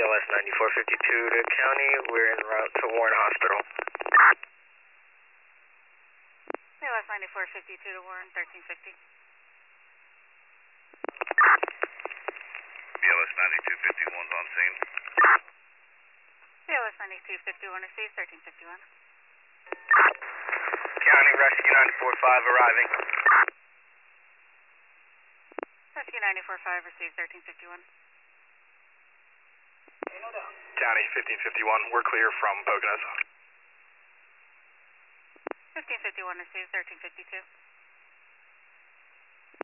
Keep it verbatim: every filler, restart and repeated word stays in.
L S ninety-four fifty-two to County. We're en route to Warren Hospital. B L S ninety-four fifty-two to Warren, thirteen fifty. B L S ninety-two fifty-one's on scene. B L S ninety-two fifty-one receives, thirteen fifty-one. County, Rescue ninety-four five arriving. Rescue ninety-four five receives, thirteen fifty-one. County, fifteen fifty-one, we're clear from Poconos. fifteen fifty-one receives, thirteen fifty-two.